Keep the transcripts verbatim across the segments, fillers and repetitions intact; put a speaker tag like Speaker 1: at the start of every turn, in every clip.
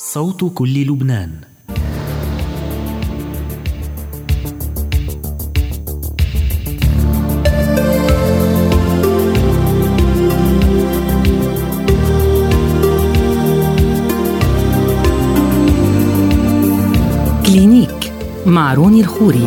Speaker 1: صوت كل لبنان.
Speaker 2: كلينيك مع روني الخوري.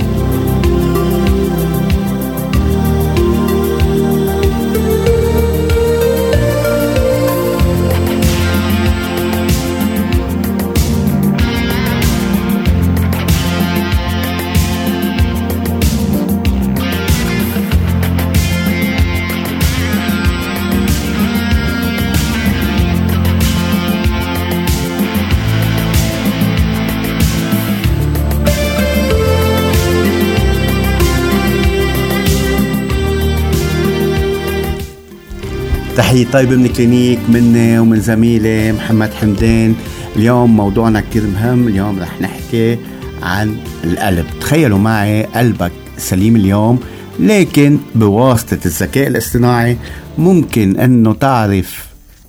Speaker 3: تحية طيبة من كلينيك مني ومن زميلي محمد حمدان. اليوم موضوعنا كتير مهم. اليوم رح نحكي عن القلب. تخيلوا معي قلبك سليم اليوم، لكن بواسطة الذكاء الاصطناعي ممكن انه تعرف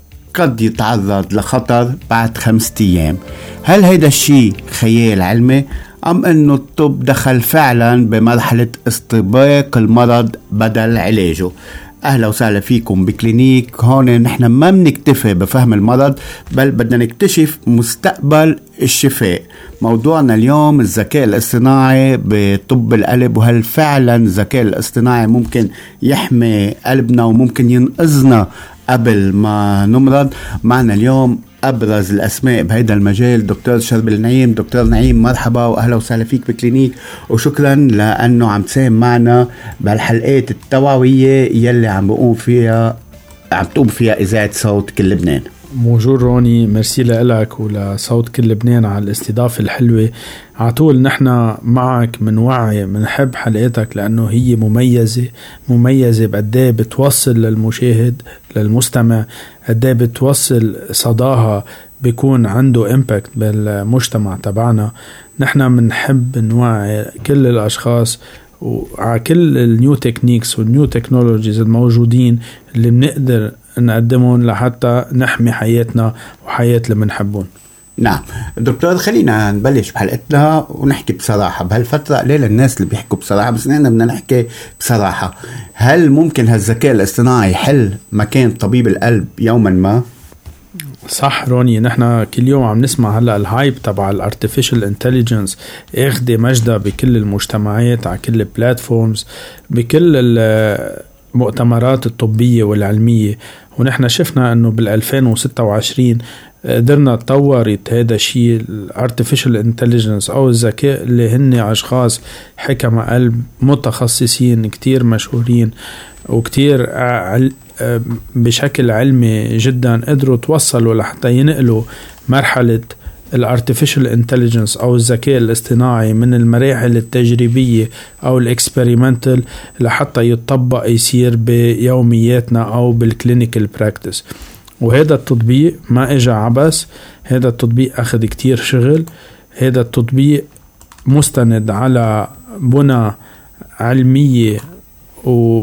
Speaker 3: قد يتعرض لخطر بعد خمسة ايام. هل هيدا الشيء خيال علمي أم أنه الطب دخل فعلا بمرحلة استباق المرض بدل علاجه؟ أهلا وسهلا فيكم بكلينيك. هون نحن ما بنكتفي بفهم المرض، بل بدنا نكتشف مستقبل الشفاء. موضوعنا اليوم الذكاء الاصطناعي بطب القلب، وهل فعلا الذكاء الاصطناعي ممكن يحمي قلبنا وممكن ينقذنا قبل ما نمرض. معنا اليوم أبرز الأسماء بهذا المجال، دكتور شربل نعيم. دكتور نعيم مرحبا وأهلا وسهلا فيك بكلينيك، وشكرا لأنه عم تساهم معنا بهالحلقات التوعوية يلي عم بقوم فيها عم تقوم فيها إذاعة صوت كل لبنان.
Speaker 4: موجود روني، مرسي لك ولصوت كل لبنان على الاستضافة الحلوة. عطول نحن معك من وعي، منحب حلقاتك لأنه هي مميزة مميزة بقديه بتوصل للمشاهد للمستمع، قديه بتوصل صداها بيكون عنده امباكت بالمجتمع تبعنا. نحن منحب نوعي كل الأشخاص وعلى كل النيو تكنيكس والنيو تكنولوجيز الموجودين اللي بنقدر نقدمهم لحتى نحمي حياتنا وحياة اللي منحبون.
Speaker 3: نعم دكتور، خلينا نبلش بحلقتنا ونحكي بصراحة. بهالفترة قليل الناس اللي بيحكوا بصراحة، بس نحن بدنا نحكي بصراحة. هل ممكن هالذكاء الاصطناعي يحل مكان طبيب القلب يوما ما؟
Speaker 4: صح روني، نحن كل يوم عم نسمع هلأ الهايب تبع الارتفيشال انتليجنس اخذ مجدة بكل المجتمعات، على كل البلاتفورمز، بكل المؤتمرات الطبية والعلمية. ونحن شفنا انه بالألفين وستة وعشرين قدرنا تطورت هذا الشيء الارتفيشال انتليجنس او الذكاء اللي هن اشخاص حكمة قلب متخصصين كتير مشهورين وكتير بشكل علمي جدا قدروا توصلوا لحتى ينقلوا مرحلة الارتفيشال انتليجنس او الذكاء الاصطناعي من المراحل التجريبية او الاكسبيريمنتال لحتى يتطبق يصير بيومياتنا او بالكلينيكال براكتس. وهذا التطبيق ما اجى عبس، هذا التطبيق اخذ كتير شغل. هذا التطبيق مستند على بنى علمية و...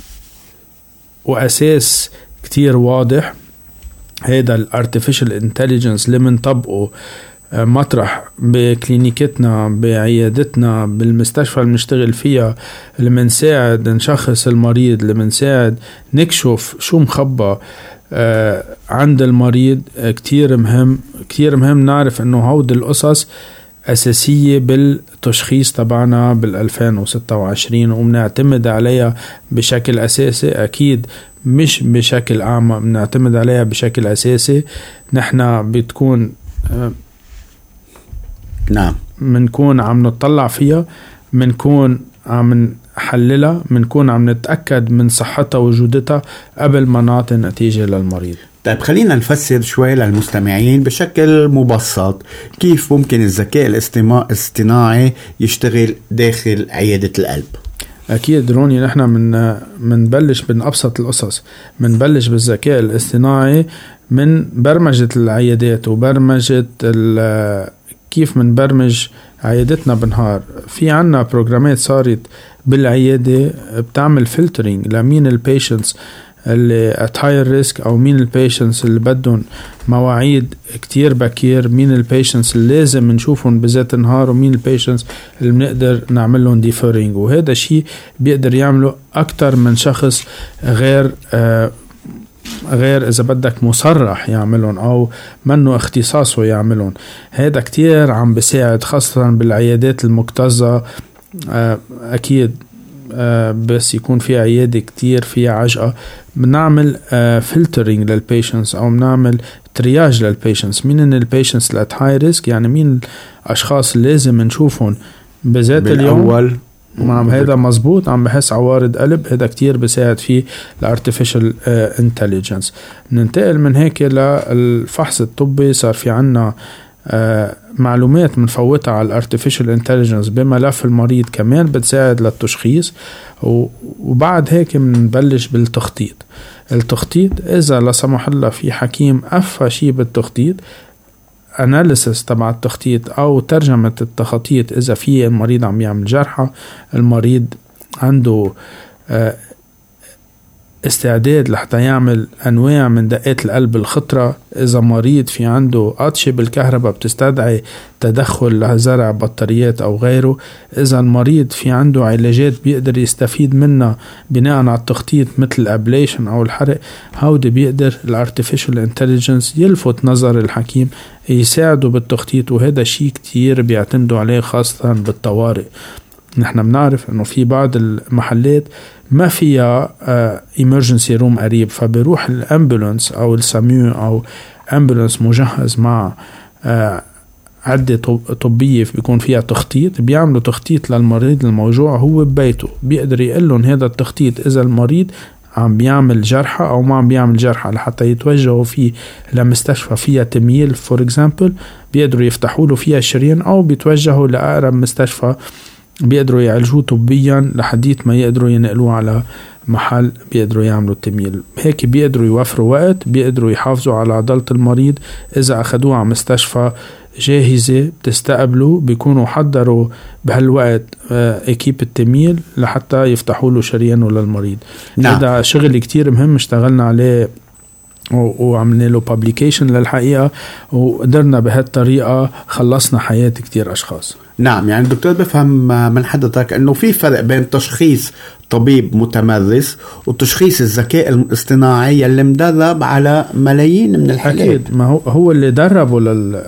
Speaker 4: واساس كتير واضح. هذا الارتفيشال انتليجنس اللي منطبقه مطرح بكلينيكتنا بعيادتنا بالمستشفى اللي بنشتغل فيها، اللي منساعد نشخص المريض، اللي منساعد نكشف شو مخبى آه عند المريض. آه كتير مهم كتير مهم نعرف انه هود القصص أساسية بالتشخيص تبعنا بالألفين وستة وعشرين ومنعتمد عليها بشكل أساسي. أكيد مش بشكل عام، بنعتمد عليها بشكل أساسي. نحن بتكون آه
Speaker 3: نعم
Speaker 4: منكون عم نطلع فيها، منكون عم نحللها، منكون عم نتأكد من صحتها وجودتها قبل ما نعطي نتيجة للمريض.
Speaker 3: طيب خلينا نفسر شوي للمستمعين بشكل مبسط كيف ممكن الذكاء الاصطناعي يشتغل داخل عيادة القلب.
Speaker 4: أكيد روني، نحن من منبلش من أبسط القصص، منبلش بالذكاء الاصطناعي من برمجة العيادات وبرمجة كيف منبرمج عيادتنا بنهار. في عنا بروجرامات صارت بالعيادة بتعمل فلترينج لمين البيشنتس اللي at higher risk أو مين البيشنس اللي بدهم مواعيد كتير بكير، مين البيشنس اللي لازم نشوفهم بذات النهار، ومين البيشنس اللي بنقدر نعملهم deferring. وهذا شيء بيقدر يعمله أكتر من شخص غير آه غير إذا بدك مصرح يعملون أو منه اختصاصه يعملون. هذا كتير عم بساعد خاصة بالعيادات المكتظة. أكيد بس يكون في عيادة كتير فيها عجقة بنعمل فلترينج للبيشنس أو بنعمل ترياج للبيشنس. مين البيشنس اللي at high risk، يعني مين الأشخاص اللي لازم نشوفهم بذات اليوم. نعم هذا مزبوط. عم بحس عوارض قلب، هذا كتير بساعد فيه الارتفيشال انتليجنس. ننتقل من هيك للفحص الطبي. صار في عنا معلومات منفوتة على الارتفيشال انتليجنس بملف المريض كمان بتساعد للتشخيص. وبعد هيك بنبلش بالتخطيط. التخطيط إذا لا سمح الله في حكيم أفى شيء بالتخطيط، أناليسيس تبع التخطيط أو ترجمة التخطيط، إذا في المريض عم يعمل جرحة، المريض عنده استعداد لحتى يعمل أنواع من دقات القلب الخطرة، إذا مريض في عنده قطشة بالكهرباء بتستدعي تدخل لزرع بطاريات أو غيره، إذا المريض في عنده علاجات بيقدر يستفيد منها بناء على التخطيط مثل الأبليشن أو الحرق، هودي بيقدر الارتفيشال انتليجنس يلفت نظر الحكيم يساعده بالتخطيط. وهذا شيء كتير بيعتمدوا عليه خاصة بالطوارئ. نحن بنعرف انه في بعض المحلات ما فيها emergency room قريب، فبيروح الامبولانس او الساميو او امبولانس مجهز مع عدة طبية بيكون فيها تخطيط، بيعملوا تخطيط للمريض الموجوع هو ببيته. بيقدر يقلن هذا التخطيط إذا المريض عم بيعمل جرحة أو ما عم بيعمل جرحة لحتى يتوجهوا فيه لمستشفى فيها تمييل فور اكزامبل، بيقدروا يفتحوا له فيها شريان أو بيتوجهوا لأقرب مستشفى بيقدروا يعالجوه طبيا لحديت ما يقدروا ينقلوه على محل بيقدروا يعملوا التمييل. هيك بيقدروا يوفروا وقت، بيقدروا يحافظوا على عضلة المريض. إذا أخدوه على مستشفى جاهزة بتستقبلوا، بيكونوا حضروا بهالوقت اكيب التمييل لحتى يفتحوا له شريانه للمريض. نعم. هذا شغل كتير مهم اشتغلنا عليه وعملنا له publication للحقيقة، وقدرنا بهالطريقة خلصنا حياة كتير أشخاص.
Speaker 3: نعم، يعني الدكتور بفهم من حضرتك أنه في فرق بين تشخيص طبيب متمرس وتشخيص الذكاء الاصطناعي اللي مدرب على ملايين من الحالات.
Speaker 4: أكيد، ما هو هو اللي دربه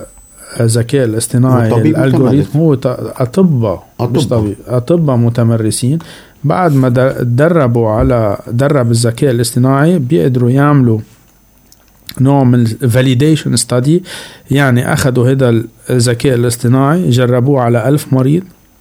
Speaker 4: للذكاء الاصطناعي الألغوريثم هو أطباء مش طبيب، أطباء متمرسين. بعد ما دربوا على درب الذكاء الاصطناعي بيقدروا يعملوا نوع من validation study، يعني أخذوا هذا الذكاء الاصطناعي جربوه على ألف مريض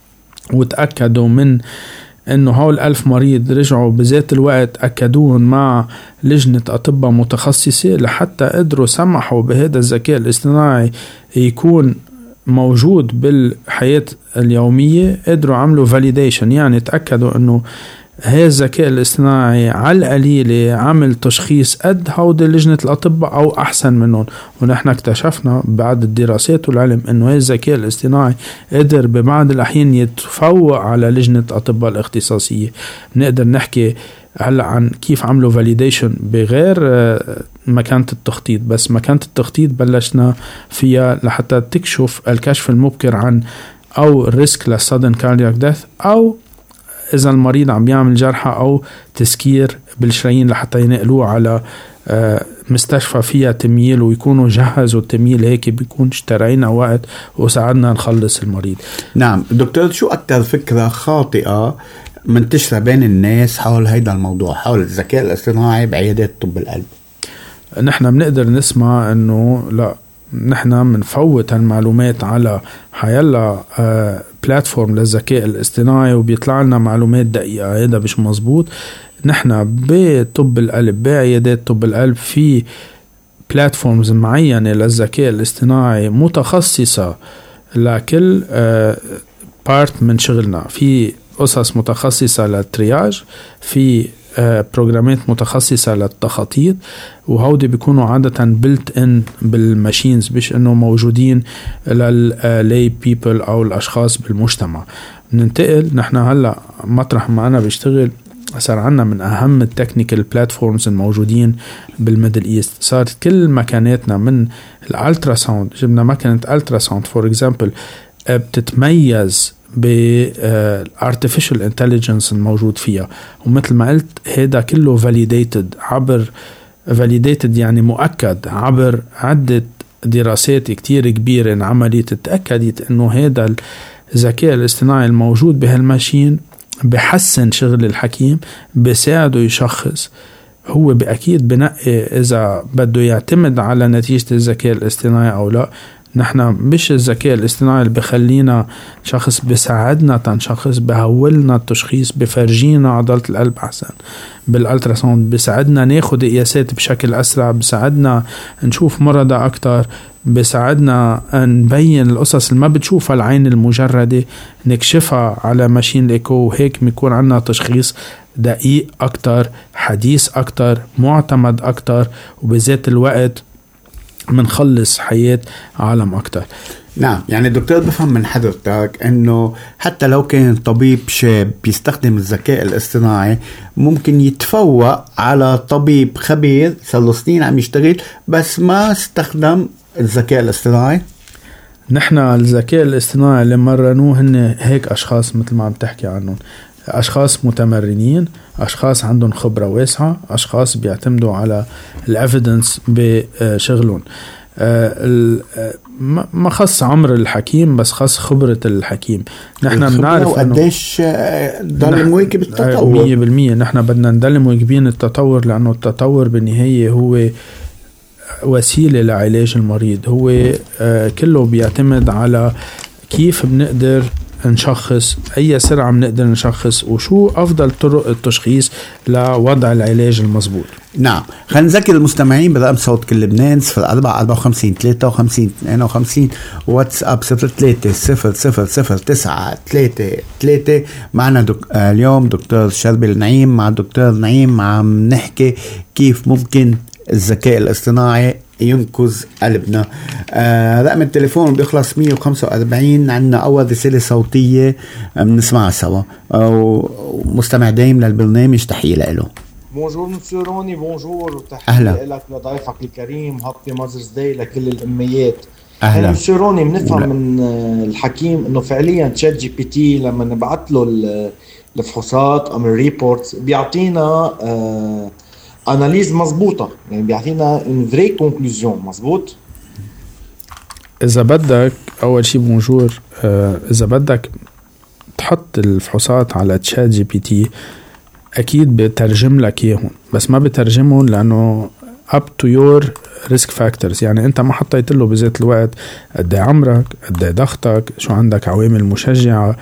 Speaker 4: وتأكدوا من إنه هول ألف مريض رجعوا بذات الوقت أكدوهم مع لجنة أطباء متخصصة لحتى قدروا سمحوا بهذا الذكاء الاصطناعي يكون موجود بالحياة اليومية. قدروا عملوا validation، يعني تأكدوا إنه هذا الذكاء الاصطناعي على القليلة عمل تشخيص قد هودي لجنة الأطباء أو أحسن منهم. ونحن اكتشفنا بعد الدراسات والعلم أنه هذا الذكاء الاصطناعي قدر ببعض الأحيان يتفوق على لجنة أطباء الاختصاصية. نقدر نحكي هلأ عن كيف عملوا validation بغير مكانة التخطيط، بس مكانة التخطيط بلشنا فيها لحتى تكشف الكشف المبكر عن أو الريسك للسادن كاردياك ديث، أو إذا المريض عم بيعمل جرحة أو تسكير بالشرايين لحتى ينقلوه على مستشفى فيها تمييل ويكونوا جهزوا التمييل. هيك بيكون اشترينا وقت وساعدنا نخلص المريض.
Speaker 3: نعم دكتور، شو أكتر فكرة خاطئة منتشرة بين الناس حول هيدا الموضوع، حول الذكاء الاصطناعي بعيادات طب القلب؟
Speaker 4: نحن بنقدر نسمع أنه لا، نحن منفوت هالمعلومات على حيلا آه بلاتفورم للذكاء الاصطناعي وبيطلع لنا معلومات دقيقة. هذا مش مزبوط. نحن بطب القلب بعيادات طب القلب في بلاتفورمز معينة للذكاء الاصطناعي متخصصة لكل آه بارت من شغلنا. في قصص متخصصة للترياج، في بروجرامات متخصصة للتخطيط، وهودي بيكونوا عادة بلت ان بالماشينز بش انه موجودين لللاي بيبل او الاشخاص بالمجتمع. ننتقل نحن هلا مطرح ما انا بشتغل صار عنا من أهم التكنيكال بلاتفورمز الموجودين بالميدل إيست. صارت كل مكاناتنا من الالترا ساوند، جبنا مكنة الترا ساوند فور اكزامبل بتتميز بالارتفيشال انتليجنس الموجود فيها، ومثل ما قلت هذا كله فاليديتد عبر فاليديتد يعني مؤكد عبر عدة دراسات كتير كبيرة انعملت تأكدت انه هذا الذكاء الاصطناعي الموجود بهالماشين بحسن شغل الحكيم، بساعده يشخص. هو بأكيد بنقي إذا بده يعتمد على نتيجة الذكاء الاصطناعي أو لا. نحن مش الذكاء الاصطناعي اللي بخلينا شخص، بساعدنا تنشخص، بهولنا التشخيص، بفرجينا عضلة القلب أحسن بالالتراساوند، بساعدنا ناخد قياسات بشكل أسرع، بساعدنا نشوف مرضى أكتر، بساعدنا نبين القصص اللي ما بتشوفها العين المجردة نكشفها على ماشين الإيكو، وهيك بيكون عنا تشخيص دقيق أكتر، حديث أكتر، معتمد أكتر، وبذات الوقت منخلص حياة عالم أكتر.
Speaker 3: نعم، يعني الدكتور بفهم من حضرتك أنه حتى لو كان طبيب شاب بيستخدم الذكاء الاصطناعي ممكن يتفوق على طبيب خبير صار له سنين عم يشتغل بس ما استخدم الذكاء الاصطناعي.
Speaker 4: نحن الذكاء الاصطناعي اللي مرنوه هن هيك أشخاص مثل ما عم تحكي عنهم، أشخاص متمرنين، أشخاص عندهم خبرة واسعة، أشخاص بيعتمدوا على الأفيدنس بشغلهم. ما خص عمر الحكيم بس خص خبرة الحكيم. نحن بنعرف
Speaker 3: قديش ضل مواكب التطور.
Speaker 4: مية بالمية نحن بدنا نضل مواكبين التطور، لأنه التطور بالنهاية هو وسيلة لعلاج المريض. هو كله بيعتمد على كيف بنقدر نشخص، أي سرعة بنقدر نشخص، وشو أفضل طرق التشخيص لوضع العلاج المضبوط.
Speaker 3: نعم، خلينا نذكر المستمعين برقم صوت كل لبنان صفر أربعة أربعة وخمسين ثلاثة وخمسين اثنين وخمسين، واتساب صفر ثلاثة صفر صفر صفر تسعة ثلاثة ثلاثة. معنا دك... اليوم دكتور شربل نعيم. مع الدكتور نعيم عم نحكي كيف ممكن الذكاء الاصطناعي ينقذ قلبنا. آه رقم التليفون بيخلص مية وخمسة وأربعين. عندنا أول رسالة صوتية بنسمعها سوا، ومستمع دايم للبرنامج، تحية له.
Speaker 1: بونجور مسيو روني. بونجور وتحية لك لضيفك الكريم. هابي ماذرز داي لكل الأميات.
Speaker 3: أهلا
Speaker 1: مسيو روني. بنفهم من الحكيم إنه فعليا تشات جي بي تي لما نبعت له الفحوصات أو الريبورتس بيعطينا آه أناليز مزبوطة، يعني بيعطينا une vraie conclusion. مزبوط.
Speaker 4: إذا بدك أول شي بونجور، آه إذا بدك تحط الفحوصات على تشات جي بي تي أكيد بترجم لك إياهم، بس ما بترجمهم لأنه up to your risk factors. يعني أنت ما حطيت له بذات الوقت قد عمرك، قد ضغطك، شو عندك عوامل مشجعة.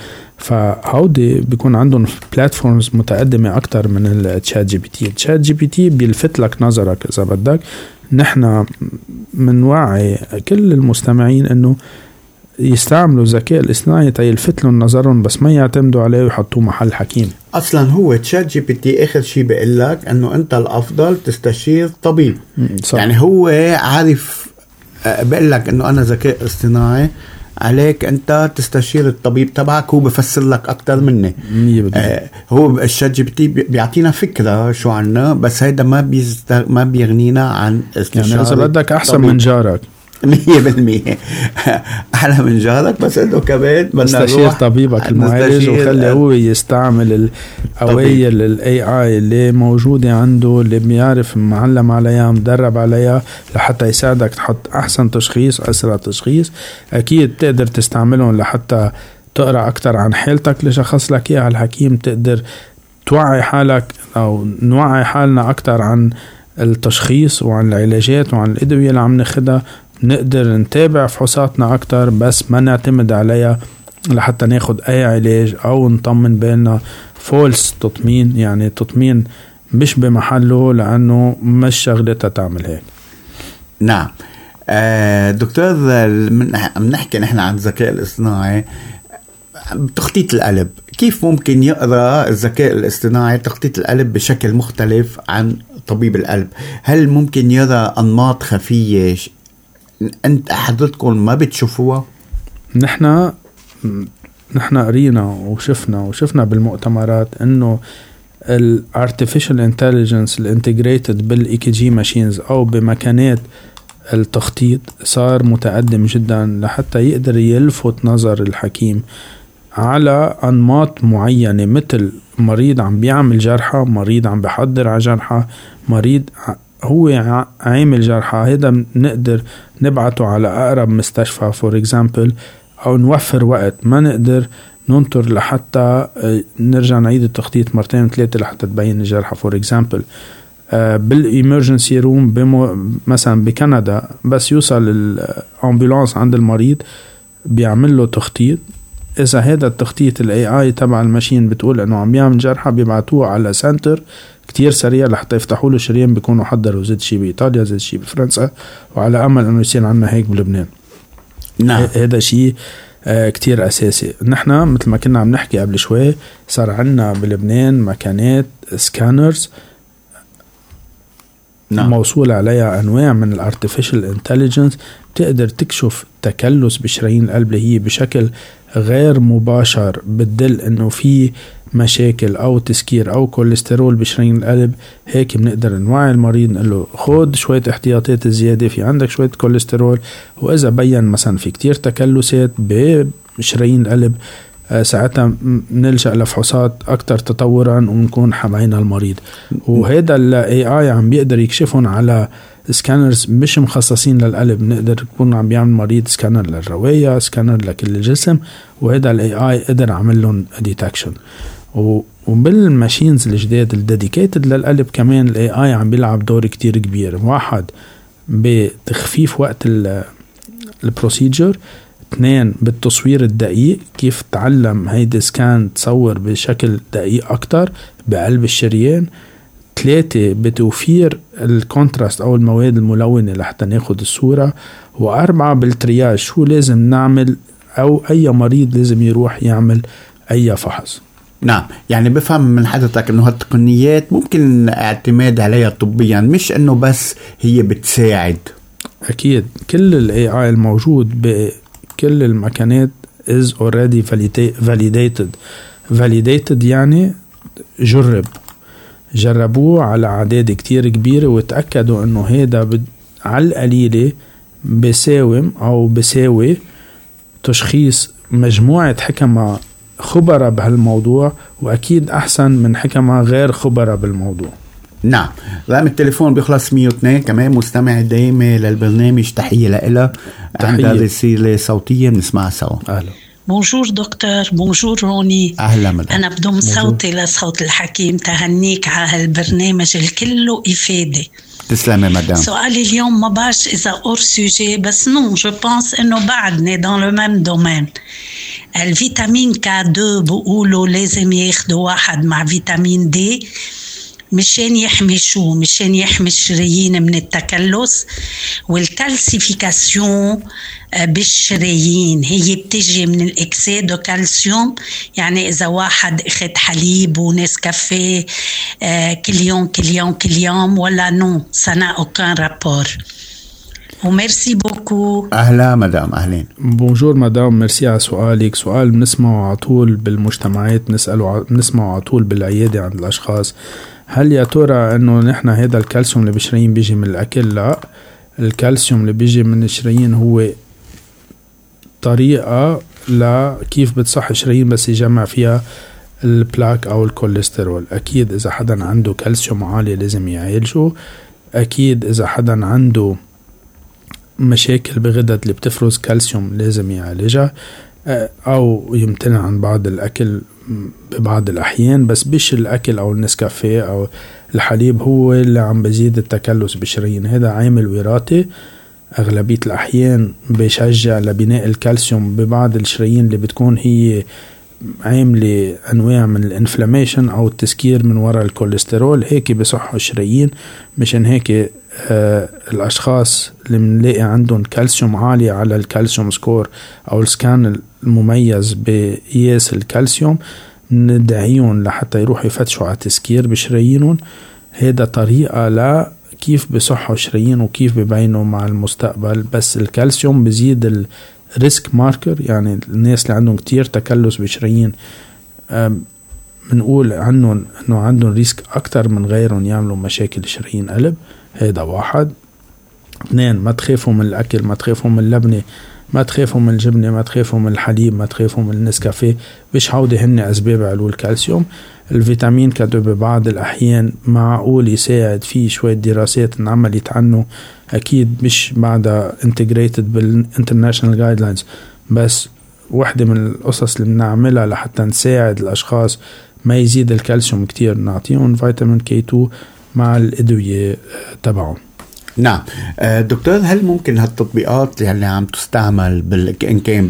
Speaker 4: فهودي بيكون عندهم بلاتفورمز متقدمة أكتر من التشات جي بي تي. التشات جي بي تي بيلفت لك نظرك إذا بدك. نحن من وعي كل المستمعين إنه يستعملوا الذكاء الاصطناعي تيلفت لهم نظرهم، بس ما يعتمدوا عليه ويحطوه محل حكيم.
Speaker 3: اصلا هو تشات جي بي تي اخر شيء بيقول لك انه انت الافضل تستشير طبيب. صح. يعني هو عارف، بيقول لك انه انا ذكاء اصطناعي، عليك انت تستشير الطبيب تبعك، هو بفسر لك اكتر مني. آه هو الشات جي بي تي بيعطينا فكره شو عنا، بس هيدا ما بيست... ما بيغنينا عن استشاره.
Speaker 4: يعني اذا بدك احسن طبيب. من جارك
Speaker 3: مية بالمية أحلى من جارك، بس إنه كمان
Speaker 4: استشير طبيبك المعالج وخلي هو يستعمل الأويل ال إيه آي اللي موجودة عنده، اللي بيعرف معلم عليها مدرب عليها لحتى يساعدك تحط أحسن تشخيص، أسرع تشخيص. أكيد تقدر تستعملهم لحتى تقرأ أكتر عن حالتك اللي شخص لك إياها الحكيم، تقدر توعي حالك أو نوعي حالنا أكتر عن التشخيص وعن العلاجات وعن الأدوية اللي عم ناخدها. نقدر نتابع فحوصاتنا أكتر بس ما نعتمد عليها لحتى ناخد أي علاج أو نطمن بالنا. فولس تطمين، يعني تطمين مش بمحله، لأنه مش شغلتها تعمل هيك.
Speaker 3: نعم. آه دكتور، بنحكي نحن عن الذكاء الاصطناعي بتخطيط القلب. كيف ممكن يقرأ الذكاء الاصطناعي تخطيط القلب بشكل مختلف عن طبيب القلب؟ هل ممكن يرى أنماط خفية أنت حضرتكم ما بتشوفوها؟ نحن
Speaker 4: نحن قرينا وشفنا وشفنا بالمؤتمرات إنه الارتفيشال انتليجنس الانتجريتد بالاي كي جي ماشينز او بمكانات التخطيط صار متقدم جدا لحتى يقدر يلفت نظر الحكيم على أنماط معينة، مثل مريض عم بيعمل جرحة، مريض عم بيحضر على جرحة، مريض هو عامل جرحة، هذا نقدر نبعته على أقرب مستشفى فور إكزامبل، أو نوفر وقت ما نقدر ننطر لحتى نرجع نعيد التخطيط مرتين ثلاثة لحتى تبين الجرحة فور إكزامبل. بالإمرجنسي روم مثلا بكندا بس يوصل الأمبولانس عند المريض بيعمل له تخطيط، إذا هذا التخطيط ال إيه آي تبع الماشين بتقول إنه عم بيعمل جرحة بيبعتوه على سنتر كتير سريع لحتى يفتحوا له شريان، بيكونوا حضروا زيت شي بإيطاليا زيت شي بفرنسا، وعلى أمل إنه يصير عنا هيك بلبنان.
Speaker 3: نعم.
Speaker 4: هذا شيء كتير أساسي. نحنا مثل ما كنا عم نحكي قبل شوي صار عنا بلبنان مكانات سكانرز نعم. موصول عليها أنواع من الارتفيشال انتليجنس بتقدر تكشف تكلس بشرايين القلب اللي هي بشكل غير مباشر بتدل انه في مشاكل او تسكير او كوليسترول بشرايين القلب. هيك بنقدر نوعي المريض نقول له خد شوية احتياطات زيادة، في عندك شوية كوليسترول، واذا بين مثلا في كتير تكلسات بشرايين القلب ساعتها نلجأ لفحوصات أكتر تطورا ونكون حماينا المريض. وهذا ال إيه آي عم بيقدر يكشفون على سكانرز مش مخصصين للقلب، نقدر يكون عم بيعمل مريض سكانر للرواية، سكانر لكل الجسم، وهذا ال إيه آي قدر عمل لهم ديتكشن. وبالماشينز الجديد الديديكيتد للقلب كمان ال إيه آي عم بيلعب دور كتير كبير، واحد بتخفيف وقت البروسيجر، اثنين بالتصوير الدقيق، كيف تعلم هيدا سكان تصور بشكل دقيق أكتر بقلب الشريان، ثلاثة بتوفير الكونتراست أو المواد الملونة لحتى ناخد الصورة، وأربعة بالترياج، شو لازم نعمل أو أي مريض لازم يروح يعمل أي فحص.
Speaker 3: نعم، يعني بفهم من حضرتك أنه هالتقنيات ممكن اعتماد عليها طبيا، مش أنه بس هي بتساعد.
Speaker 4: أكيد كل ال إيه آي الموجود بكل المكانات is already validated. validated يعني جرب جربوه على أعداد كتير كبيرة وتأكدوا أنه هيدا على القليلة بساوم أو بساوي تشخيص مجموعة حكمة خبرة بهالموضوع، وأكيد أحسن من حكمة غير خبرة بالموضوع.
Speaker 3: نعم. رقم التليفون بيخلص مية واثنين، كمان مستمع دائما للبرنامج، تحية لإله، عندها رسالة صوتية نسمعها سوا.
Speaker 4: أهلا.
Speaker 5: بونجور دكتور. بونجور روني.
Speaker 3: أهلا مدام.
Speaker 5: أنا بدم صوتي لصوت الحكيم تهنيك على هالبرنامج الكله إفادة.
Speaker 3: تسلمي مدام.
Speaker 5: سؤالي اليوم ما باش إذا أور سوجي، بس نو جو بانس إنه بعدني دان لو ميم دومين. الفيتامين كا اثنين بقولوا لازم ياخدوا واحد مع فيتامين دي مشان يحمي شو؟ مشان يحمي الشرايين من التكلس. والكالسيفيكاسيون بالشرايين هي بتجي من الاكسي دو كالسيوم، يعني اذا واحد اخذ حليب ونسكافيه كل يوم كل يوم كل يوم ولا نو، سنا اوكان رابور. وميرسي بوكو.
Speaker 3: أهلا مدام. أهلين.
Speaker 4: بونجور مدام، ميرسي على سؤالك. سؤال بنسمعه على طول بالمجتمعات، نسأله بنسمعه على طول بالعيادة عند الأشخاص. هل يا ترى انه نحن هذا الكالسيوم اللي بالشرايين بيجي من الاكل؟ لا، الكالسيوم اللي بيجي من الشرايين هو طريقة لكيف بتصح الشرايين بس يجمع فيها البلاك او الكوليسترول. اكيد اذا حدا عنده كالسيوم عالي لازم يعالجه. اكيد اذا حدا عنده مشاكل بغدد اللي بتفرز كالسيوم لازم يعالجها، او يمتنع عن بعض الاكل ببعض الأحيان، بس بش الأكل أو النسكافيه أو الحليب هو اللي عم بزيد التكلس بالشرايين. هذا عامل وراثي أغلبية الأحيان بيشجع لبناء الكالسيوم ببعض الشرايين اللي بتكون هي عاملة أنواع من الانفلاميشن أو التسكير من وراء الكوليسترول. هيك بصحوا الشرايين. مشان هيك آه الأشخاص اللي منلاقي عندهم كالسيوم عالي على الكالسيوم سكور أو السكان المميز بقياس الكالسيوم ندعيهم لحتى يروحوا يفتشوا على تسكير بشرايينهم. هذا طريقة لا كيف بصحوا الشرايين وكيف ببينوا مع المستقبل. بس الكالسيوم بزيد الريسك ماركر، يعني الناس اللي عندهم كتير تكلس بشرايين منقول عنهم انه عندهم ريسك اكتر من غيرهم يعملوا مشاكل شرايين قلب. هيدا واحد. اثنين، ما تخافوا من الاكل، ما تخافوا من اللبنه، ما تخافوا من الجبنه، ما تخافوا من الحليب، ما تخافوا من النسكافيه، مش هودي هن اسباب علو الكالسيوم. الفيتامين كادو ببعض الاحيان معقول يساعد، فيه شويه دراسات انعملت عنه، اكيد مش بعدها انتجريتد بالانترناشونال جايدلاينز، بس واحدة من القصص اللي بنعملها لحتى نساعد الاشخاص ما يزيد الكالسيوم كتير، نعطيهم فيتامين كي تو مع الادويه تبعهم.
Speaker 3: نعم دكتور، هل ممكن هالتطبيقات اللي عم تستعمل بال... إن كان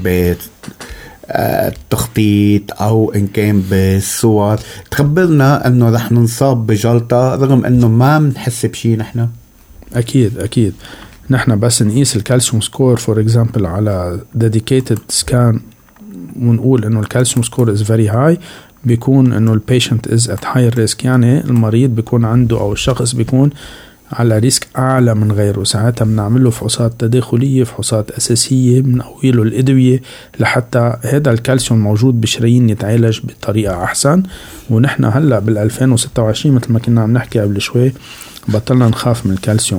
Speaker 3: بالتخطيط أو إن كان بالصور تخبرنا أنه رح ننصاب بجلطة رغم أنه ما منحس بشي نحن؟
Speaker 4: أكيد أكيد نحن بس نقيس الكالسيوم سكور فور إكزامبل على dedicated scan ونقول أنه الكالسيوم سكور is very high، بيكون أنه البيشنت is at high risk، يعني المريض بيكون عنده أو الشخص بيكون على ريسك أعلى من غيره. ساعتها بنعمله فحوصات تداخلية، فحوصات أساسية، بنقويله الأدوية لحتى هذا الكالسيوم موجود بشرايين يتعالج بطريقة أحسن. ونحن هلأ بالألفين وستة وعشرين مثل ما كنا عم نحكي قبل شوي بطلنا نخاف من الكالسيوم،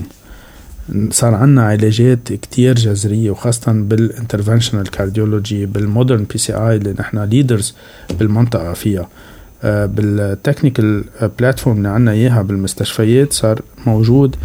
Speaker 4: صار عنا علاجات كتير جذرية وخاصة بالانترفنشنال كارديولوجي، بالمودرن بي سي اي اللي نحن ليدرز بالمنطقة فيها. بالتكنيكال بلاتفورم اللي عنا اياها بالمستشفيات صار موجود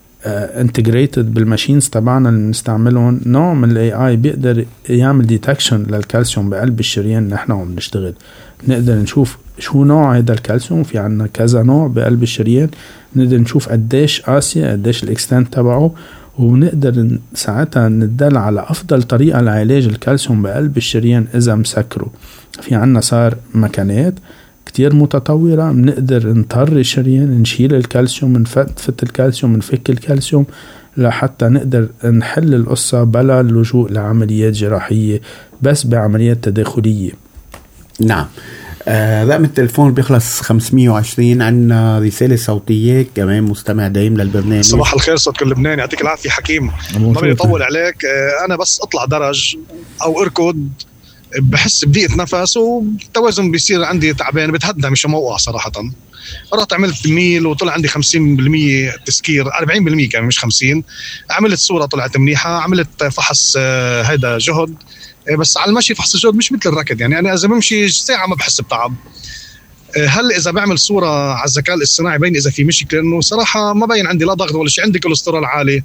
Speaker 4: انتجريتد بالماشينز تبعنا اللي نستعملهم نوع من الاي اي بيقدر يعمل ديتكشن للكالسيوم بقلب الشريان. نحن عم نشتغل نقدر نشوف شو نوع هذا الكالسيوم، في عنا كذا نوع بقلب الشريان، نقدر نشوف قديش قاسية قديش الاكستنت تبعه، ونقدر ساعتها ندل على افضل طريقة لعلاج الكالسيوم بقلب الشريان اذا مسكره. في عنا صار مكانات كتير متطورة بنقدر نطر الشريان، نشيل الكالسيوم، نفتفت الكالسيوم، نفك الكالسيوم لحتى نقدر نحل القصة بلا اللجوء لعمليات جراحية، بس بعمليات تداخلية.
Speaker 3: نعم. آه رقم التليفون بيخلص خمسمية وعشرين. عنا رسالة صوتية كمان مستمع دايم للبرنامج.
Speaker 6: صباح الخير صوت كل لبنان، يعطيك العافية حكيم. ما بدي أطول عليك، آه أنا بس أطلع درج أو أركض بحس بضيقة نفس والتوازن بيصير عندي تعبان، بتهدى مش موقع صراحة. رحت عملت الميل وطلع عندي خمسين بالمية تسكير، أربعين بالمية كان مش خمسين. عملت صورة طلعت منيحة، عملت فحص آه هيدا جهد، بس على المشي فحص الجهد مش مثل الركض، يعني أنا إذا بمشي ساعة ما بحس بتعب. هل إذا بعمل صورة على الذكاء الاصطناعي بين إذا في مشكلة؟ إنه صراحة ما بين عندي لا ضغط ولا شيء، عندي كوليسترول عالي.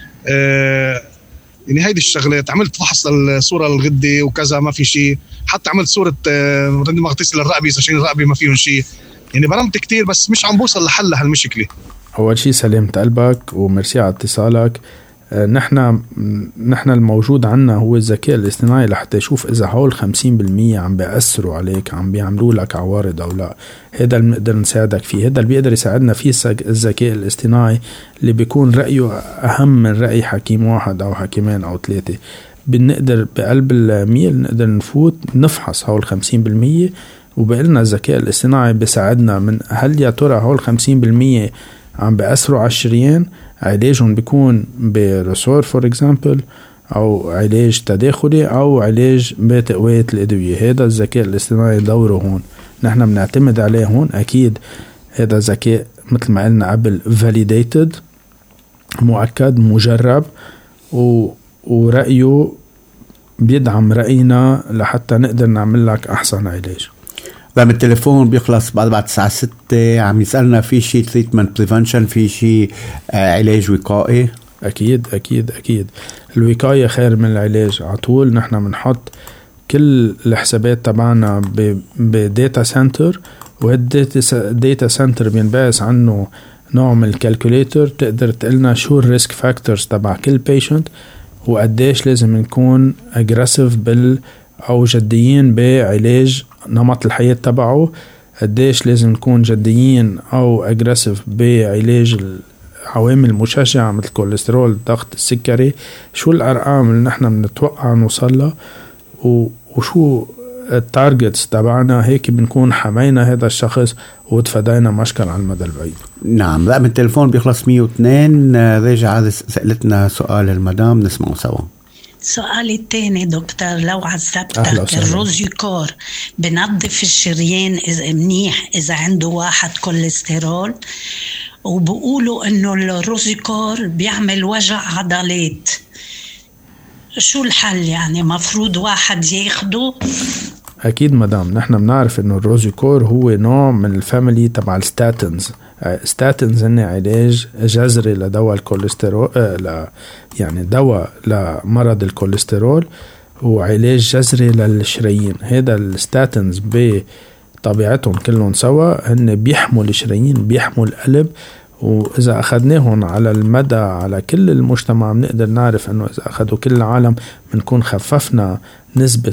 Speaker 6: أه يعني هيدي الشغلات. عملت فحص الصورة للغدة وكذا ما في شيء، حتى عملت صورة أه مغناطيسي للرقبة عشان الرقبة ما فيهم شيء. يعني برمت كتير بس مش عم بوصل لحل هالمشكلة.
Speaker 4: أول شيء سلامة قلبك ومرسي على اتصالك. نحن نحن الموجود عنا هو الذكاء الاصطناعي لحتى يشوف إذا هول خمسين بالمية عم بيأثروا عليك، عم بيعملوا لك عوارض أو لا. هذا اللي بنقدر نساعدك فيه، هذا اللي بيقدر يساعدنا فيه الذكاء الاصطناعي اللي بيكون رأيه أهم من رأي حكيم واحد أو حكيمين أو ثلاثة. بنقدر بقلب الميل نقدر نفوت نفحص هول خمسين بالمية، وبقلنا الذكاء الاصطناعي بيساعدنا من هل يا ترى هول خمسين بالمية عم بيأثروا على الشريان، علاجهم بيكون برسور فور اكزامبل او علاج تداخلي او علاج بتقوية الادوية. هذا الذكاء الاصطناعي دوره هون، نحن بنعتمد عليه هون. اكيد هذا ذكاء مثل ما قلنا قبل validated، مؤكد مجرب، و... ورأيه بيدعم رأينا لحتى نقدر نعمل لك احسن علاج.
Speaker 3: رقم التليفون بيخلص بأربعة تسعة ستة. عم يسألنا في شيء treatment prevention، في شيء آه علاج وقائي؟
Speaker 4: أكيد أكيد أكيد الوقاية خير من العلاج. عطول نحن بنحط كل الحسابات تبعنا بداتا سنتر، والداتا سنتر بينبعث عنه نوع من الكالكوليتر تقدر تقلنا شو الريسك فاكتورز تبع كل بيشنت، وقديش لازم نكون أجريسيف بال أو جديين بعلاج نمط الحياة تبعه، قديش لازم نكون جديين أو أجريسيف بعلاج العوامل المشجعة مثل الكوليسترول، الضغط، السكري، شو الأرقام اللي نحن بنتوقع نوصلها، وشو التارجتس تبعنا. هيك بنكون حمينا هذا الشخص وتفادينا مشكل على المدى البعيد.
Speaker 3: نعم. رقم التليفون بيخلص مية واثنين. راجع سألتنا سؤال المدام نسمعه سوا.
Speaker 5: سؤالي الثاني دكتور، لو عذبتك الروزيكور بنظف الشريان إذا منيح إذا عنده واحد كوليسترول، وبقولوا إنه الروزيكور بيعمل وجع عضلات، شو الحل يعني؟ مفروض واحد ياخده؟
Speaker 4: أكيد مدام، نحن بنعرف إنه الروزيكور هو نوع من الفاميلي تبع الستاتنز. ستاتنز هن علاج جذري لدواء الكوليسترول، ل يعني دواء لمرض الكوليسترول وعلاج جذري للشرايين. هذا الستاتنز بطبيعتهم كلهم سوا هن بيحموا الشرايين، بيحموا القلب، وإذا أخذناهم على المدى على كل المجتمع بنقدر نعرف إنه إذا أخذوا كل العالم بنكون خففنا نسبة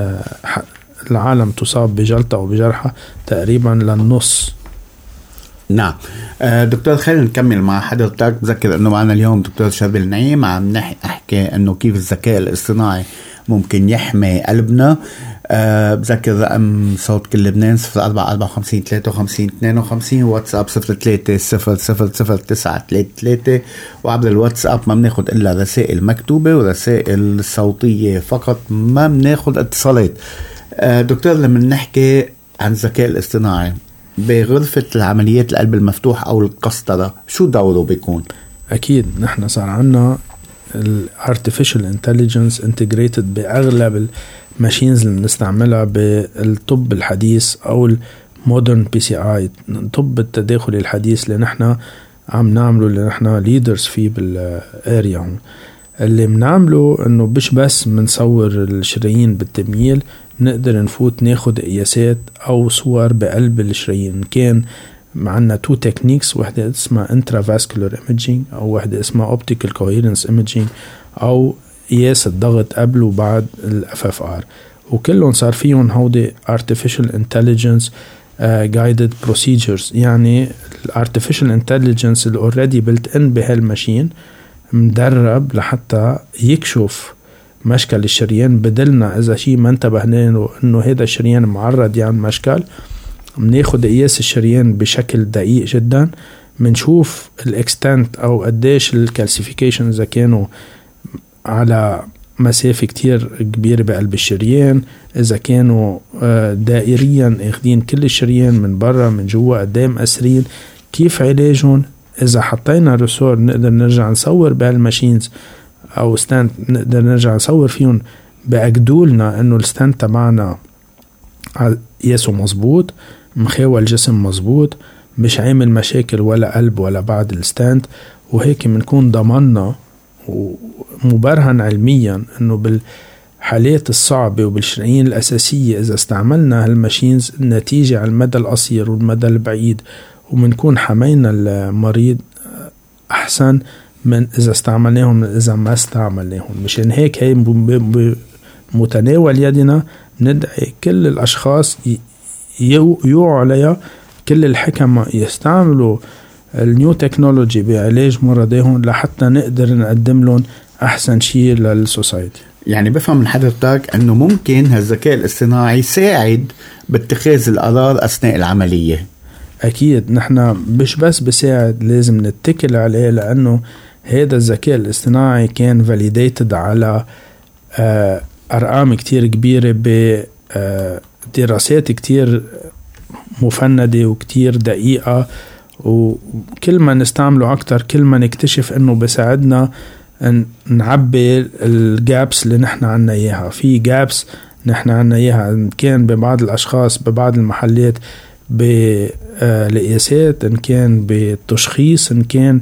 Speaker 4: العالم تصاب بجلطة أو بجرحة تقريبا للنص.
Speaker 3: نعم دكتور، خلينا نكمل مع حضرتك. بذكر انه معنا اليوم دكتور شربل نعيم عم نحكي انه كيف الذكاء الاصطناعي ممكن يحمي قلبنا. أه بذكر رقم صوت كل لبنان صفر أربعة أربعة خمسين ثلاثة وخمسين اثنين وخمسين، واتساب صفر ثلاثة صفر صفر صفر تسعة ثلاثة ثلاثة، وعبر الواتساب ما بناخد الا رسائل مكتوبة ورسائل صوتية فقط، ما بناخد اتصالات. أه دكتور، لما نحكي عن الذكاء الاصطناعي بغرفة العمليات القلب المفتوح أو القسطرة، شو دوره بيكون؟
Speaker 4: أكيد نحن صار عنا ال Artificial Intelligence Integrated بأغلب الماشينز اللي بنستعملها بالطب الحديث أو المودرن بي سي آي، طب التداخل الحديث اللي نحن عم نعمله، اللي نحن ليدرز فيه بالاريا. اللي بنعمله إنه مش بس منصور الشرايين بالتمييل، نقدر نفوت ناخد قياسات أو صور بقلب الشرايين. كان معنا تو تكنيكس، واحدة اسمها intravascular imaging أو واحدة اسمها optical coherence imaging أو قياس الضغط قبل وبعد ال إف إف آر، وكلهم صار فيهم هودي artificial intelligence uh, guided procedures. يعني ال artificial intelligence اللي already built in بهالماشين مدرب لحتى يكشف مشكل الشريان، بدلنا إذا شيء ما انتبهنا إنه هذا الشريان معرض يعني مشكل، بناخد قياس الشريان بشكل دقيق جدا، منشوف الاكستنت أو قديش الكالسيفيكيشن إذا كانوا على مسافة كتير كبيرة بقلب الشريان، إذا كانوا دائريا اخدين كل الشريان من برا من جوا قدام أسرين، كيف علاجهم. إذا حطينا رسول نقدر نرجع نصور بهالماشينز أو ستاند، نقدر نرجع نصور فيهم بأجدولنا إنه الستاند تبعنا قياسه مظبوط، مخاوى الجسم مظبوط، مش عامل مشاكل ولا قلب ولا بعد الستاند. وهيك منكون ضمننا ومبرهن علميا إنه بالحالات الصعبة وبالشرايين الأساسية إذا استعملنا هالماشينز النتيجة على المدى القصير والمدى البعيد، ومنكون حمينا المريض أحسن من إذا استعملناهم من إذا ما استعملناهم. مشان هيك هي متناول يدنا ندعي كل الأشخاص يوعوا عليها، كل الحكمة يستعملوا النيو تكنولوجي بعلاج مرضهم لحتى نقدر نقدم لهم أحسن شيء للسوسايتي.
Speaker 3: يعني بفهم من حضرتك أنه ممكن هالذكاء الاصطناعي يساعد باتخاذ القرار أثناء العملية.
Speaker 4: أكيد نحن مش بس بساعد، لازم نتكل عليه، لأنه هذا الذكاء الاصطناعي كان validated على آه أرقام كتير كبيرة بدراسات كتير مفندة وكتير دقيقة، وكل ما نستعمله أكتر كل ما نكتشف أنه بساعدنا أن نعبي الجابس اللي نحن عنا إياها. في جابس نحن عنا إياها إن كان ببعض الأشخاص ببعض المحلات بالقياسات، إن كان بالتشخيص، إن كان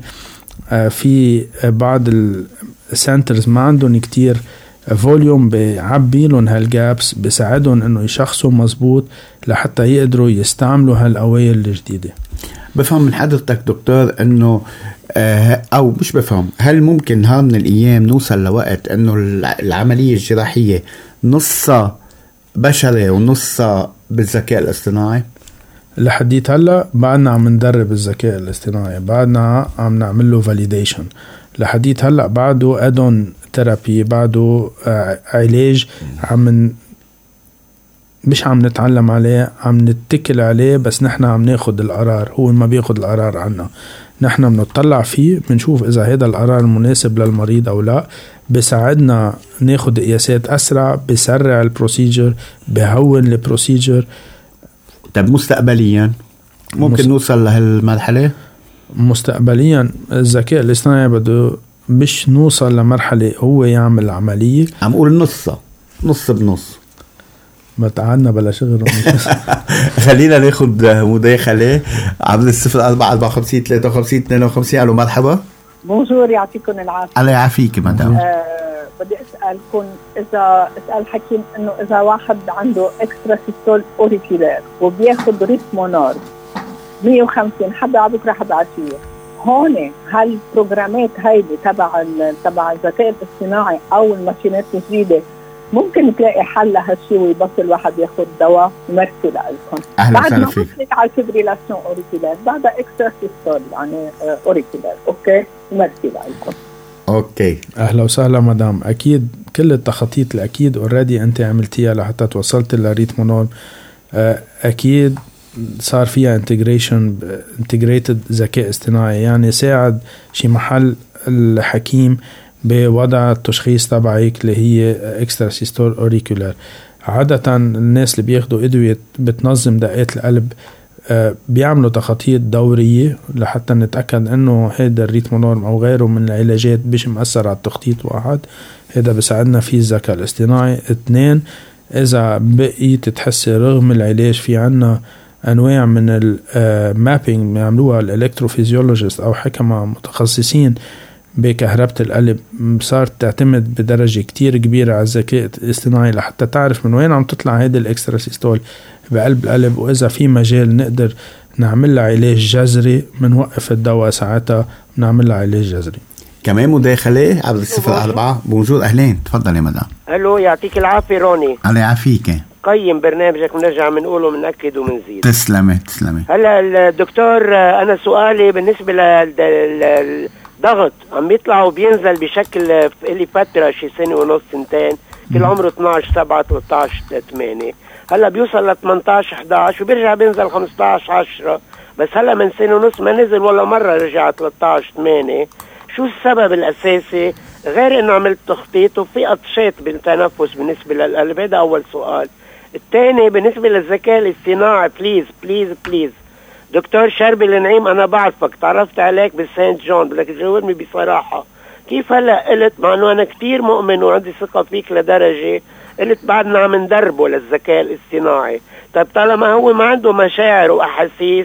Speaker 4: في بعض السنترز ما عندهم كتير فوليوم، بيعبي لهم هالجابس، بساعدهم إنه يشخصوا مزبوط لحتى يقدروا يستعملوا هالقوايا الجديدة.
Speaker 3: بفهم من حضرتك دكتور إنه أو مش بفهم، هل ممكن ها من الأيام نوصل لوقت إنه العملية الجراحية نصها بشري ونصها بالذكاء الاصطناعي؟
Speaker 4: لحديت هلا بعدنا عم ندرب الذكاء الاصطناعي، بعدنا عم نعمل له فاليديشن، لحديت هلا بعده ادون ثيرابي، بعده علاج عم مش عم نتعلم عليه، عم نتكل عليه، بس نحن عم ناخد القرار، هو ما بياخد القرار عنا. نحن بنطلع فيه، بنشوف إذا هذا القرار مناسب للمريض أو لا، بساعدنا ناخد قياسات أسرع، بسرع البروسيجر، بهون البروسيجر.
Speaker 3: طب مستقبليا ممكن مست... نوصل لهالمرحلة؟
Speaker 4: مستقبليا الذكاء الاصطناعي بده مش نوصل لمرحلة هو يعمل عملية.
Speaker 3: عم قول نصة نص بنص،
Speaker 4: ما تعالنا بلا شغل.
Speaker 3: خلينا ناخد مداخلة عبر الصفر أربعة أربعة خمسين ثلاثة وخمسين اثنين وخمسين. ألو مرحبا.
Speaker 7: بونجور، يعطيكم العافية.
Speaker 3: الله يعافيك مدام.
Speaker 7: أه بدي أسألكم إذا أسأل حكيم إنه إذا واحد عنده إكسترا سيستول أوريكولار وبياخد ريتمونار مية وخمسين حدا عبكرة حدا عشية، هون هل البروجرامات هيدي تبع تبع الذكاء الاصطناعي أو الماشينات الجديدة ممكن تلاقي حل لهالشيء ويبطل الواحد ياخد دواء؟ ميرسي لكم. بعد ما قلت لك على الفيبريلاسيون أوريكولار بعدها إكسترا سيستول يعني أوريكولار. أوكي ميرسي لكم.
Speaker 3: اوكي
Speaker 4: اهلا وسهلا مدام. اكيد كل التخطيط الاكيد اوريدي انت عملتيها لحتى توصلت للريتمونول. اكيد صار فيها انتجريشن انتجريتد ذكاء اصطناعي، يعني ساعد شي محل الحكيم بوضع التشخيص تبعك اللي هي اكسترا سيستول اوريكولار. عادة الناس اللي بياخدوا ادوية بتنظم دقات القلب بيعملوا تخطيط دورية لحتى نتأكد انه هذا الريتمونورم او غيره من العلاجات بيش مأثر على التخطيط. واحد، هذا بساعدنا فيه الذكاء الاصطناعي. اثنين، اذا بقيت تحسي رغم العلاج في عنا انواع من المابينج بيعملوها الالكتروفيزيولوجيست او حكمة متخصصين بكهربة القلب، صارت تعتمد بدرجة كتير كبيرة على الذكاء الاصطناعي لحتى تعرف من وين عم تطلع هيدا الاكسترا سيستول بقلب القلب، وإذا في مجال نقدر نعمل لها علاج جذري منوقف الدواء ساعتها نعمل لها علاج جذري.
Speaker 3: كمان مداخلة عبر الصفر أربعة. بونجور أهلين، تفضل يا مدام.
Speaker 8: ألو يعطيك العافية روني.
Speaker 3: الله يعافيك.
Speaker 8: قيم برنامجك، منرجع منقوله منأكد ومنزيد.
Speaker 3: تسلمي تسلمي.
Speaker 8: هلا الدكتور، أنا سؤالي بالنسبة للضغط عم يطلع وبينزل بشكل اللي فترة شي سنة ونص سنتين، كل عمره اثناشر سبعة ثلاثة عشر ثمانية، هلا بيوصل ل ثمانية عشر إحدى عشر وبيرجع بينزل خمسة عشر عشرة، بس هلا من سنة ونص ما نزل ولا مرة رجع ثلاثة عشر ثمانية. شو السبب الأساسي غير إنه عملت تخطيط وفي قطشات بالتنفس بالنسبة للقلب؟ هذا أول سؤال. الثاني بالنسبة للذكاء الاصطناعي، بليز بليز بليز دكتور شربي النعيم، أنا بعرفك، تعرفت عليك بالسانت جون، بدك تجاوبني بصراحة. كيف هلا قلت مع إنه أنا كتير مؤمن وعندي ثقة فيك لدرجة قلت بعدنا عم ندربه للذكاء الاصطناعي؟ طيب طالما هو ما عنده مشاعر وأحاسيس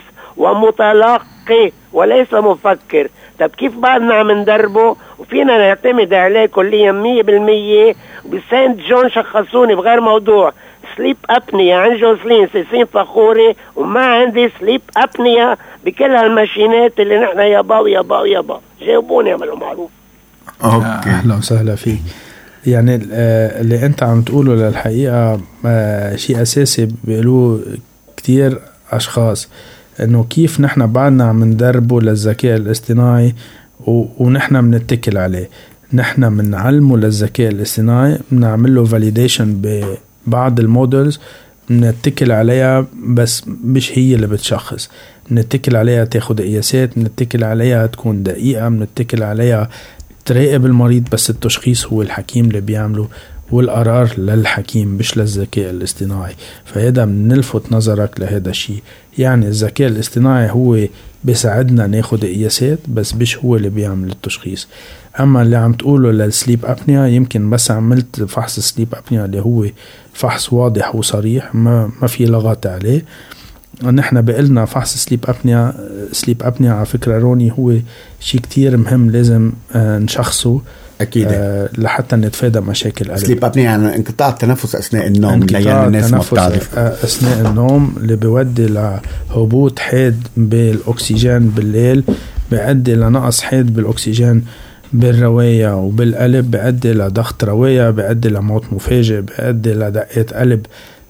Speaker 8: ومتلقي وليس مفكر، طب كيف بعدنا عم ندربه وفينا نعتمد عليه كليا مية بالمية؟ بسانت جون شخصوني بغير موضوع سليب أبنيا عن جوزلين سيسين فخوري، وما عندي سليب أبنيا بكل هالماشينات اللي نحن يابا ويابا ويابا. جاوبوني عملوا معروف.
Speaker 4: أوكي. أهلا وسهلا فيك. يعني اللي أنت عم تقوله للحقيقة شيء أساسي بيقولوه كتير أشخاص، إنه كيف نحن بعدنا عم ندربه للذكاء الاصطناعي ونحن بنتكل عليه. نحن بنعلمه للذكاء الاصطناعي، بنعمل له فاليديشن ببعض المودلز، بنتكل عليها بس مش هي اللي بتشخص. بنتكل عليها تاخد قياسات، بنتكل عليها تكون دقيقة، بنتكل عليها تراقب المريض، بس التشخيص هو الحكيم اللي بيعمله والقرار للحكيم مش للذكاء الاصطناعي. فهذا بنلفت نظرك لهذا الشيء. يعني الذكاء الاصطناعي هو بيساعدنا ناخد قياسات بس مش هو اللي بيعمل التشخيص. اما اللي عم تقوله للسليب ابنيا، يمكن بس عملت فحص سليب ابنيا اللي هو فحص واضح وصريح ما ما في لغات عليه. نحن بقلنا فحص سليب ابنيا. سليب ابنيا على فكرة روني هو شيء كتير مهم، لازم آه نشخصه أكيد آه لحتى نتفادى مشاكل قلب.
Speaker 3: سليب ابنيا يعني انقطاع التنفس أثناء النوم،
Speaker 4: انقطاع التنفس أثناء النوم اللي بيودي لهبوط حاد بالأكسجين بالليل، بيؤدي لنقص حاد بالأكسجين بالرواية وبالقلب، بيؤدي لضغط رواية، بيؤدي لموت مفاجئ، بيؤدي لدقات قلب،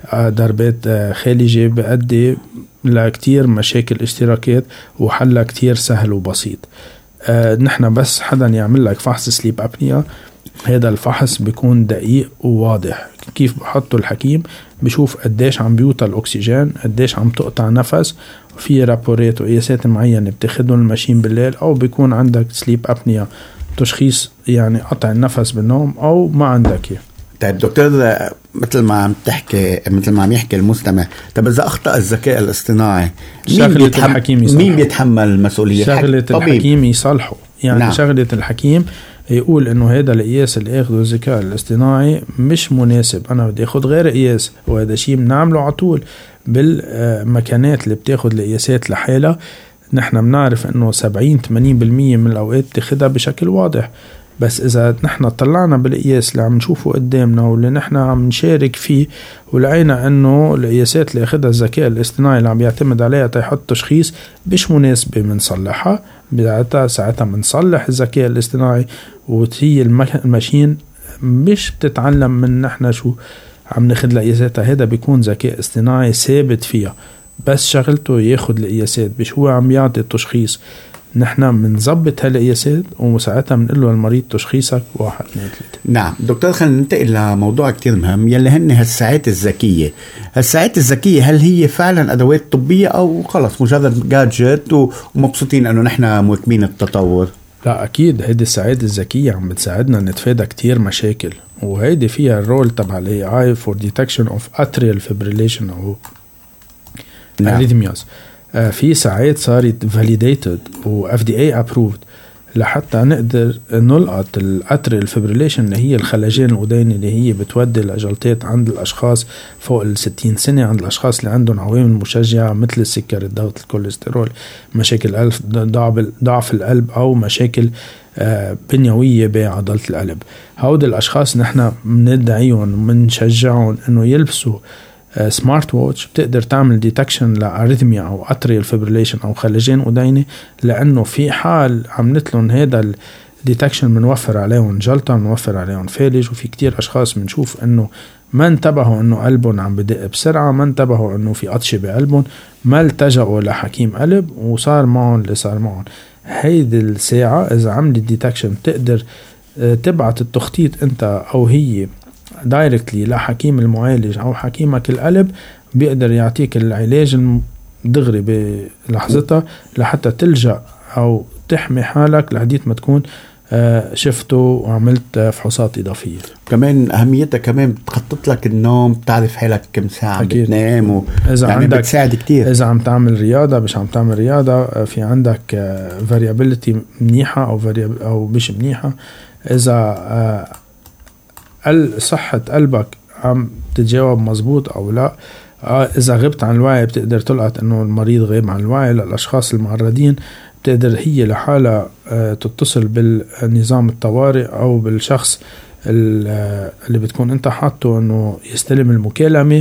Speaker 4: ضربات خالجة، بيؤدي لكتير مشاكل اشتراكات وحلها كتير سهل وبسيط. آه نحن بس حدا يعمل لك فحص سليب أبنيا هذا الفحص بيكون دقيق وواضح. كيف بحطه الحكيم؟ بشوف قديش عم بيوطى الأكسجين، قديش عم تقطع نفس، وفي رابورات وقياسات معينة بتاخدهم الماشين بالليل، أو بيكون عندك سليب أبنيا، تشخيص يعني قطع النفس بالنوم، أو ما عندك.
Speaker 3: طيب دكتور، مثل ما عم تحكي مثل ما عم يحكي المستمع، طب إذا أخطأ الذكاء الاصطناعي مين بيتحمل
Speaker 4: الحكيم
Speaker 3: مين بيتحمل المسؤولية؟
Speaker 4: شغلة الحكيم يصلحه. يعني نعم. شغلة الحكيم يقول إنه هذا القياس اللي أخذه الذكاء الاصطناعي مش مناسب، أنا بدي أخذ غير قياس، وهذا شيء بنعمله على طول بالمكانات اللي بتاخذ القياسات لحالها. نحن بنعرف إنه سبعين ثمانين بالمية من الأوقات تاخدها بشكل واضح، بس إذا نحن طلعنا بالقياس اللي عم نشوفه قدامنا واللي نحن عم نشارك فيه، ولقينا إنه القياسات اللي أخذها الذكاء الاصطناعي اللي عم بيعتمد عليها تيحط تشخيص مش مناسبة، بنصلحها. ساعتها ساعتها بنصلح الذكاء الاصطناعي، وهي الماشين مش بتتعلم من نحن شو عم ناخد لقياساتها. هذا بيكون ذكاء اصطناعي ثابت فيها، بس شغلته ياخد القياسات، مش هو عم يعطي التشخيص. نحن بنظبط هالقياسات وساعتها بنقول له المريض تشخيصك واحد اثنين ثلاثة.
Speaker 3: نعم دكتور، خلينا ننتقل لموضوع كتير مهم يلي هن هالساعات الذكية. هالساعات الذكية هل هي فعلا أدوات طبية أو خلص مجرد جادجت ومبسوطين أنه نحن مواكبين التطور؟
Speaker 4: لا أكيد، هيدي الساعات الذكية عم بتساعدنا نتفادى كتير مشاكل، وهيدي فيها الرول تبع ال إيه آي for detection of atrial fibrillation أو arrhythmias. آه في ساعات صارت validated و إف دي إيه approved لحتى نقدر نلقط الاتريال فيبريليشن اللي هي الخلاجين الأذيني اللي هي بتودي الجلطات عند الأشخاص فوق الستين سنة، عند الأشخاص اللي عندهم عوامل مشجعة مثل السكر، الضغط، الكوليسترول، مشاكل قلب، ضعف القلب، أو مشاكل آه بنيوية بعضلة القلب. هؤلاء الأشخاص نحن بندعيهم وبنشجعهم إنه يلبسوا سمارت ووتش بتقدر تعمل ديتكشن لأريثميا أو أتريال فيبريليشن أو خلاجين أذيني، لأنه في حال عملت لهم هذا الديتكشن بنوفر عليهم جلطة، بنوفر عليهم فالج. وفي كتير أشخاص بنشوف إنه ما انتبهوا إنه قلبهم عم بدق بسرعة، ما انتبهوا إنه في قطشة بقلبهم، ما التجأوا لحكيم قلب وصار معهم اللي صار معهم. هيدي الساعة إذا عملت ديتكشن تقدر تبعت التخطيط أنت أو هي دايركتلي لحكيم المعالج أو حكيمك القلب، بيقدر يعطيك العلاج دغري بلحظتها لحتى تلجأ أو تحمي حالك لحديت ما تكون شفته وعملت فحوصات إضافية.
Speaker 3: كمان أهميتها كمان بتخطط لك النوم، بتعرف حالك كم ساعة أكيد بتنام و...
Speaker 4: إذا
Speaker 3: يعني
Speaker 4: عندك
Speaker 3: بتساعد كتير.
Speaker 4: إذا عم تعمل رياضة مش عم تعمل رياضة، في عندك variability منيحة أو أو مش منيحة. إذا صحة قلبك عم تتجاوب مزبوط أو لا. إذا غبت عن الوعي بتقدر تلقط أنه المريض غيب عن الوعي. للأشخاص المعرضين بتقدر هي لحالة تتصل بالنظام الطوارئ أو بالشخص اللي بتكون أنت حاطه أنه يستلم المكالمة،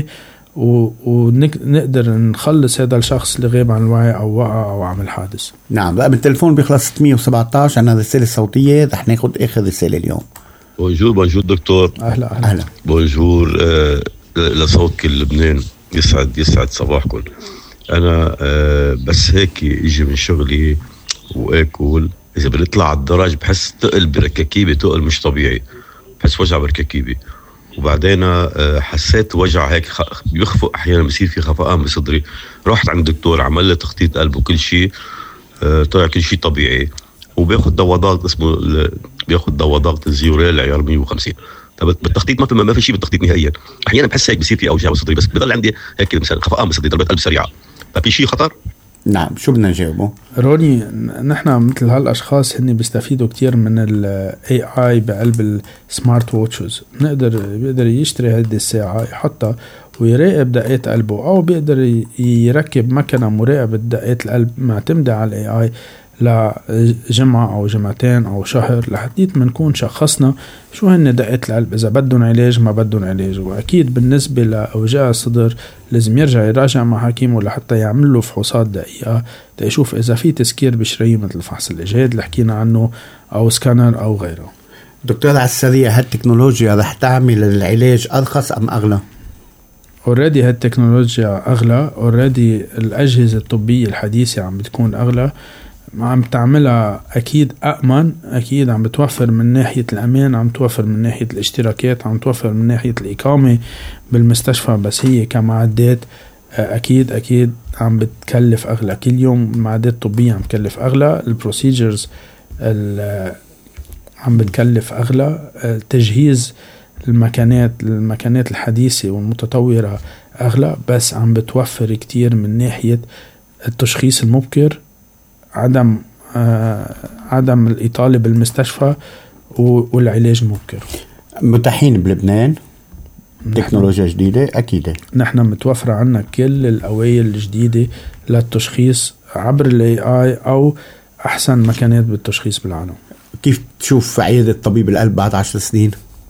Speaker 4: ونقدر نخلص هذا الشخص اللي غيب عن الوعي أو وقع أو عمل حادث.
Speaker 3: نعم، رقم التلفون بيخلص ستمية وسبعة عشر. عنا رسالة صوتية رح ناخد آخر رسالة اليوم.
Speaker 9: بونجور بونجور دكتور.
Speaker 4: أهلا أهلا,
Speaker 3: أهلا.
Speaker 9: بونجور آه لصوت كل لبنان، يسعد يسعد صباحكم. أنا آه بس هيك إجي من شغلي وآكل، إذا بنطلع على الدرج بحس تقل بركاكيبي، تقل مش طبيعي، بحس وجع بركاكيبي. وبعدين آه حسيت وجع هيك بيخفق أحيانا، بيصير في خفقان بصدري. رحت عند الدكتور عمل لي تخطيط قلب وكل شيء، آه طلع كل شيء طبيعي. وبياخد دواء ضغط اسمه بياخد دواء ضغط الزيوريل عيار مية وخمسين. طب بالتخطيط ما في ما في شيء بالتخطيط نهائيا. احيانا بحس هيك بصير في اوجاع بصدري، بس بضل عندي هيك مثلا خفقان بصدري، ضربات قلب سريعه. ففي شيء خطر؟
Speaker 3: نعم، شو بدنا نجاوبه؟
Speaker 4: روني، نحن مثل هالاشخاص هن بيستفيدوا كتير من ال إيه آي بقلب السمارت ووتشز. بنقدر بيقدر يشتري هذه الساعه يحطها ويراقب دقات قلبه، او بيقدر يركب مكنه مراقبه دقات القلب معتمده على الإيه آي لجمعة أو جمعتين أو شهر لحديت ما نكون شخصنا شو هن دقات القلب، إذا بدهم علاج ما بدهم علاج. وأكيد بالنسبة لأوجاع الصدر لازم يرجع يراجع مع حكيمه لحتى يعمل له فحوصات دقيقة تشوف إذا في تسكير بشري مثل فحص الإجهاد اللي حكينا عنه أو سكانر أو غيره.
Speaker 3: دكتور على السريع، هالتكنولوجيا رح تعمل العلاج أرخص أم أغلى؟
Speaker 4: اوريدي هالتكنولوجيا أغلى، اوريدي الأجهزة الطبية الحديثة عم بتكون أغلى. عم تعملها أكيد أأمن، أكيد عم بتوفر من ناحية الأمان، عم توفر من ناحية الاشتراكات، عم توفر من ناحية الإقامة بالمستشفى، بس هي كمعدات أكيد أكيد عم بتكلف أغلى. كل يوم المعدات الطبية عم بتكلف أغلى، البروسيجرز عم بتكلف أغلى، تجهيز المكانات المكانات الحديثة والمتطورة أغلى، بس عم بتوفر كتير من ناحية التشخيص المبكر، عدم آه عدم الإطالة بالمستشفى والعلاج المبكر.
Speaker 3: متاحين بلبنان تكنولوجيا جديدة أكيد.
Speaker 4: نحن متوفر عنا كل الأوائل الجديدة للتشخيص عبر ال إيه آي أو أحسن مكانات بالتشخيص بالعالم.
Speaker 3: كيف تشوف عيادة طبيب القلب بعد عشر سنين؟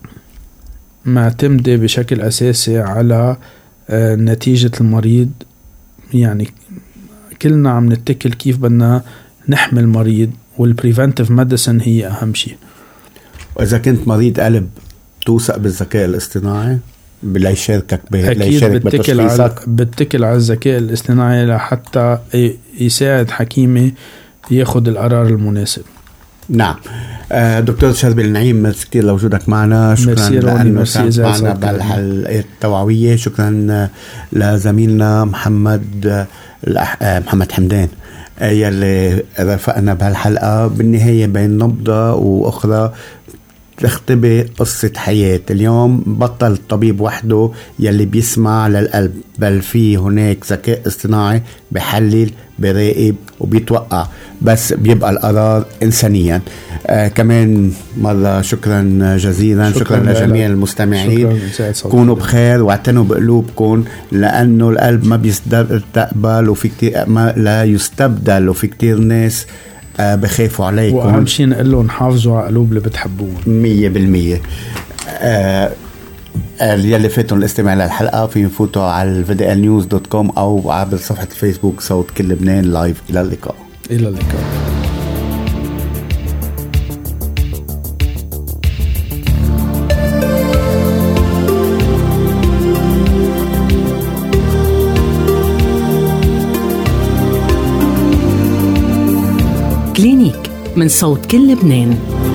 Speaker 4: معتمدة بشكل أساسي على آه نتيجة المريض، يعني كلنا عم نتكل كيف بدنا نحمي المريض، والبريفنتيف ميديسن هي أهم شيء.
Speaker 3: وإذا كنت مريض قلب توثق بالذكاء الاصطناعي بلا يشاركك
Speaker 4: أكيد بتكل على بتكل على الذكاء الاصطناعي لحتى يساعد حكيمي ياخد القرار المناسب.
Speaker 3: نعم. آه دكتور شربل النعيم، ميرسي كتير لوجودك معنا. شكرا لأنه كنت معنا بالحلقة التوعوية. شكرا لزميلنا محمد محمد حمدان يلي رافقنا بهالحلقة. بالنهاية بين نبضة وأخرى تختبئ قصة حياة. اليوم بطل الطبيب وحده يلي بيسمع للقلب، بل في هناك ذكاء اصطناعي بحلل براقب وبيتوقع، بس بيبقى القرار إنسانيا. آه كمان مرة شكرا جزيلا. شكرا, شكرا لجميع المستمعين. كونوا بخير واعتنوا بقلوبكم، لأنه القلب ما بيستقبل وفي كتير ما لا يستبدل، وفي كتير ناس آه بخافوا عليكم.
Speaker 4: وأهم شيء نقول لهم حافظوا على قلوب اللي بتحبوهم
Speaker 3: مية بالمية. آه يلي فاتوا الاستماع للحلقة في نفوتوا على في دي إل نيوز دوت كوم أو عبر صفحة الفيسبوك صوت كل لبنان لايف. إلى اللقاء.
Speaker 4: إلى اللقاء.
Speaker 2: كلينيك من صوت كل لبنان.